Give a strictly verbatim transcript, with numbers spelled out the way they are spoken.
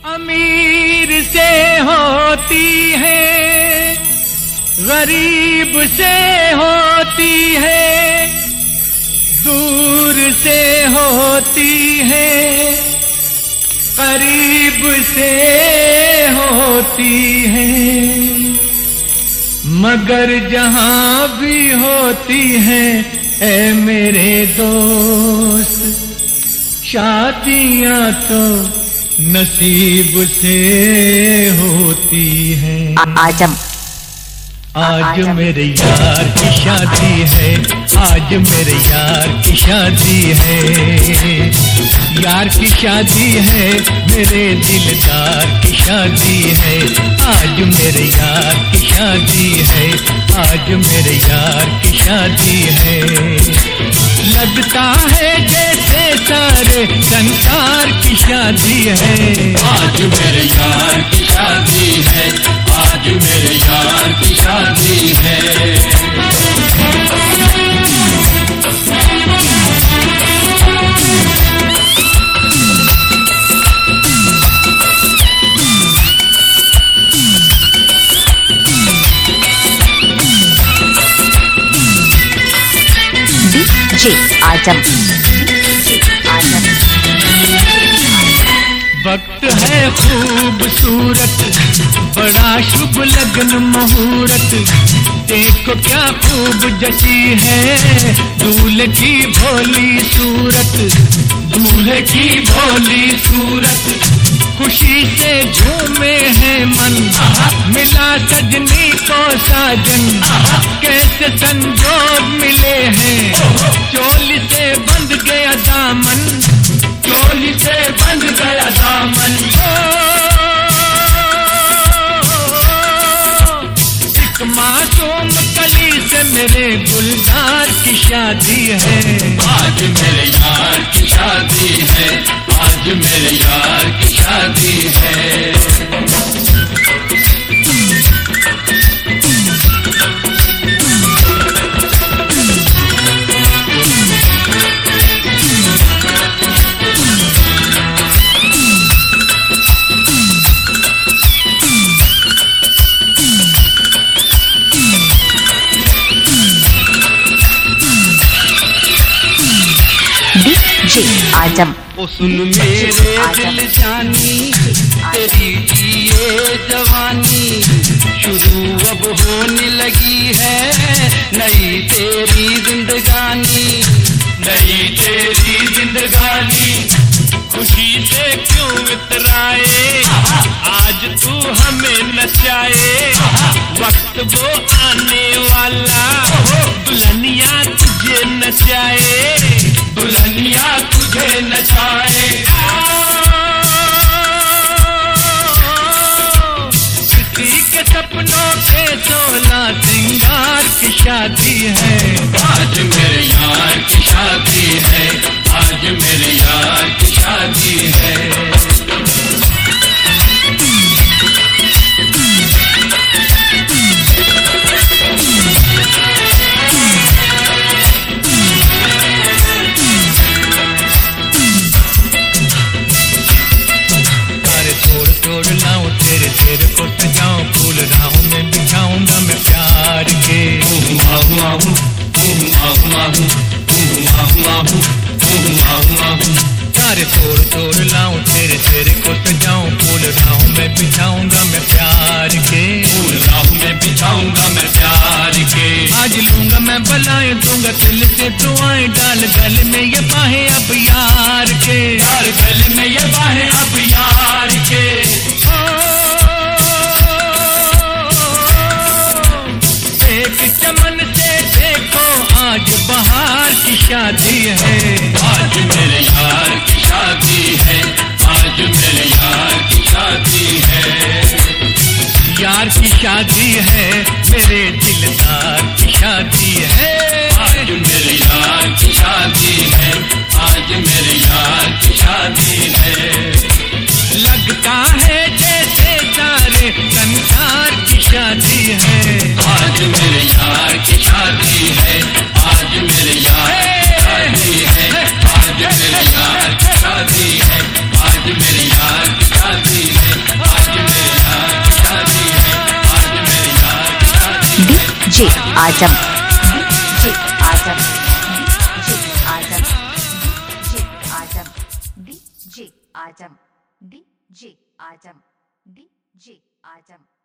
अमीर से होती है, गरीब से होती है, दूर से होती है, करीब से होती है, मगर जहां भी होती है ऐ मेरे दोस्त, शादियां तो नसीब से होती है। आजम आज मेरे यार की शादी है, आज मेरे यार की शादी है, यार की शादी है, मेरे दिलदार की शादी है, आज मेरे यार की शादी है, आज मेरे यार की शादी है। लगता है जैसे सारे संसार की शादी है, आज मेरे यार की शादी है, आज मेरे यार की शादी है। डीजे आजम आजम वक्त है खूबसूरत, बड़ा शुभ लगन मुहूर्त, देखो क्या खूब जची है दूल्हे की भोली सूरत, दूल्हे की भोली सूरत, खुशी से झूमे है मन, मिला सजनी को साजन, कैसे संजोग मिले हैं, चोली से बंध गया दामन, चोली से बंध गया दामन, एक मासूम कली से मेरे गुलजार की शादी है, आज मेरे यार की शादी है, आज मेरे यार की शादी है। डीजे आजम ओ सुन मेरे दिल जानी, तेरी ये जवानी शुरू अब होने लगी है, नई तेरी जिंदगानी, नई तेरी जिंदगानी, खुशी से क्यों इतराए, आज तू हमें नचाए, वक्त वो आने वाला, दुल्हनिया तुझे नचाए, दुल्हनिया तुझे नचाए। किसी के सपनों के सोलह सिंगार की शादी है, आज मेरे यार की शादी है, आज मेरे यार की शादी है। तेरे तेरे को सजाऊं, फूल राहों में बिछाऊंगा मैं प्यार के, आहू आहू आहू आहू आहू आहू आहू, तारे तोड़ तोड़ लाऊं, तेरे तेरे को सजाऊं, फूल राहों में बिछाऊंगा मैं प्यार के, फूल राहों में बिछाऊंगा मैं प्यार के। आज लूंगा मैं बलाएं, दूंगा दिल से दुआएं, डाल गले में ये बाहें अब यार के, यार गले में ये बाहें अब यार के। एक चमन से देखो आज बहार की शादी है, आज मेरे यार की शादी है, आज मेरे यार की शादी है। यार की शादी है, मेरे दिलदार की शादी है, आज मेरे यार की शादी है, आज मेरे यार की शादी है। लगता है जैसे सारे संसार की शादी है, आज मेरे यार की शादी है, आज मेरे यार की शादी है, आज मेरे यार की शादी है, आज मेरे यार की शादी है। J Azam J Azam J Azam J Azam D J Azam D J Azam D J आजम